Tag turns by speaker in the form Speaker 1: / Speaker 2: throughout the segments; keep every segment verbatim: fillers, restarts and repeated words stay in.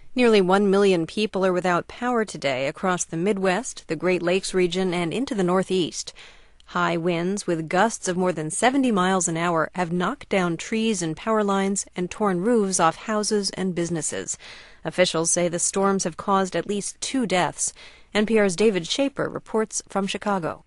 Speaker 1: Nearly one million people are without power today across the Midwest, the Great Lakes region, and into the Northeast. High winds with gusts of more than seventy miles an hour have knocked down trees and power lines and torn roofs off houses and businesses. Officials say the storms have caused at least two deaths. N P R's David Shaper reports from Chicago.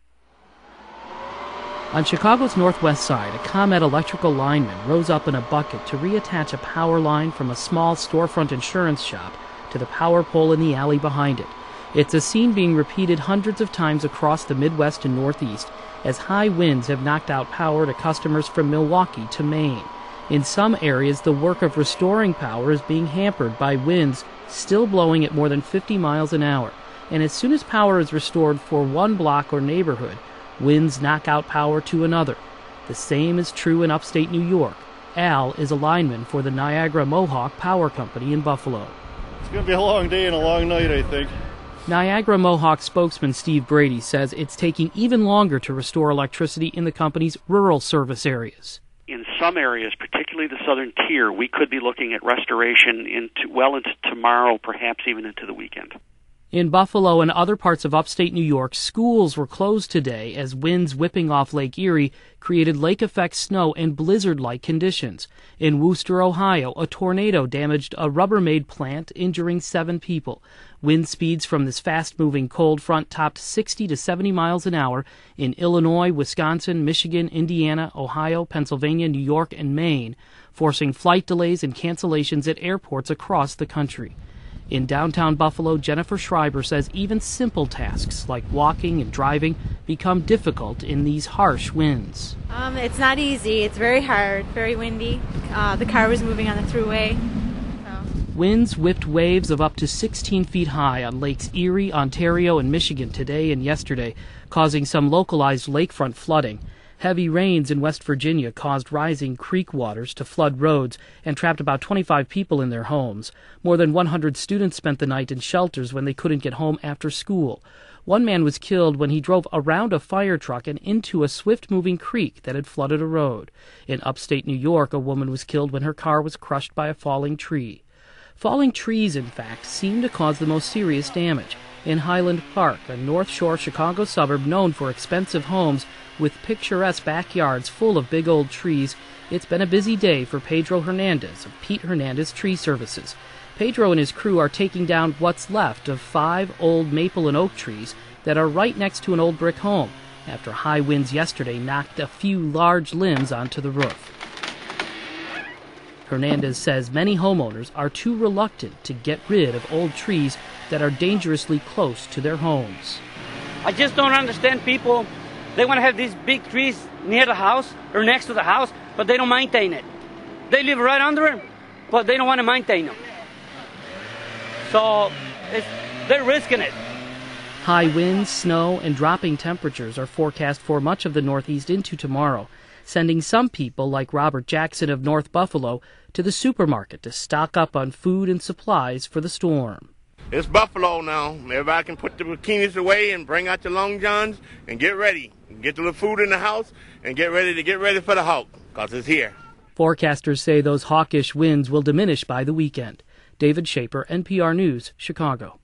Speaker 2: On Chicago's northwest side, a ComEd electrical lineman rose up in a bucket to reattach a power line from a small storefront insurance shop to the power pole in the alley behind it. It's a scene being repeated hundreds of times across the Midwest and Northeast as high winds have knocked out power to customers from Milwaukee to Maine. In some areas, the work of restoring power is being hampered by winds still blowing at more than fifty miles an hour. And as soon as power is restored for one block or neighborhood, winds knock out power to another. The same is true in upstate New York. Al is a lineman for the Niagara Mohawk Power Company in Buffalo.
Speaker 3: It's going to be a long day and a long night, I think.
Speaker 2: Niagara Mohawk spokesman Steve Brady says it's taking even longer to restore electricity in the company's rural service areas.
Speaker 4: In some areas, particularly the southern tier, we could be looking at restoration into well into tomorrow, perhaps even into the weekend.
Speaker 2: In Buffalo and other parts of upstate New York, schools were closed today as winds whipping off Lake Erie created lake-effect snow and blizzard-like conditions. In Wooster, Ohio, a tornado damaged a Rubbermaid plant, injuring seven people. Wind speeds from this fast-moving cold front topped sixty to seventy miles an hour in Illinois, Wisconsin, Michigan, Indiana, Ohio, Pennsylvania, New York, and Maine, forcing flight delays and cancellations at airports across the country. In downtown Buffalo, Jennifer Schreiber says even simple tasks like walking and driving become difficult in these harsh winds.
Speaker 5: Um, it's not easy. It's very hard, very windy. Uh, the car was moving on the thruway. So.
Speaker 2: Winds whipped waves of up to sixteen feet high on Lakes Erie, Ontario, and Michigan today and yesterday, causing some localized lakefront flooding. Heavy rains in West Virginia caused rising creek waters to flood roads and trapped about twenty-five people in their homes. More than one hundred students spent the night in shelters when they couldn't get home after school. One man was killed when he drove around a fire truck and into a swift-moving creek that had flooded a road. In upstate New York, a woman was killed when her car was crushed by a falling tree. Falling trees, in fact, seem to cause the most serious damage. In Highland Park, a North Shore Chicago suburb known for expensive homes with picturesque backyards full of big old trees, it's been a busy day for Pedro Hernandez of Pete Hernandez Tree Services. Pedro and his crew are taking down what's left of five old maple and oak trees that are right next to an old brick home after high winds yesterday knocked a few large limbs onto the roof. Hernandez says many homeowners are too reluctant to get rid of old trees that are dangerously close to their homes.
Speaker 6: I just don't understand people. They want to have these big trees near the house or next to the house, but they don't maintain it. They live right under it, but they don't want to maintain them. So it's, they're risking it.
Speaker 2: High winds, snow, and dropping temperatures are forecast for much of the Northeast into tomorrow, sending some people, like Robert Jackson of North Buffalo, to the supermarket to stock up on food and supplies for the storm.
Speaker 7: It's Buffalo now. Everybody can put the bikinis away and bring out your long johns and get ready. Get the little food in the house and get ready to get ready for the hawk, because it's here.
Speaker 2: Forecasters say those hawkish winds will diminish by the weekend. David Shaper, N P R News, Chicago.